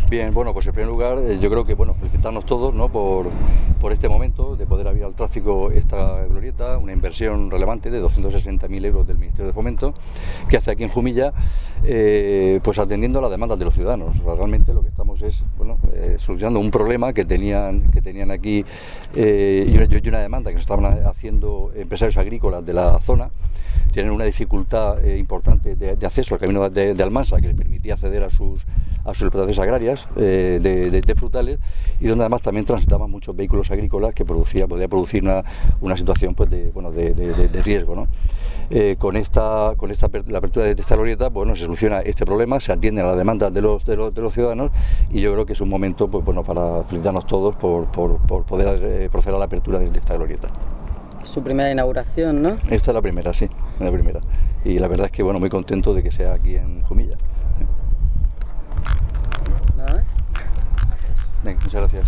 Bien, bueno, pues en primer lugar yo creo que felicitarnos todos, ¿no?, por este momento de poder abrir al tráfico esta glorieta, una inversión relevante de 260.000 euros del Ministerio de Fomento, que hace aquí en Jumilla, pues atendiendo a las demandas de los ciudadanos. Realmente lo que estamos es solucionando un problema que tenían aquí y una demanda que nos estaban haciendo empresarios agrícolas de la zona. Tienen una dificultad importante de acceso al camino de Almansa, que les permitía acceder a sus explotaciones agrarias de frutales, y donde además también transitaban muchos vehículos agrícolas que podía producir una situación pues de riesgo, ¿no? Con la apertura de esta glorieta, se soluciona este problema, se atienden a las demandas de los ciudadanos, y yo creo que es un momento para felicitarnos todos por poder proceder a la apertura de esta glorieta. Su primera inauguración, ¿no? Esta es la primera, sí, la primera. Y la verdad es que muy contento de que sea aquí en Jumilla. ¿Nada más? Venga, muchas gracias.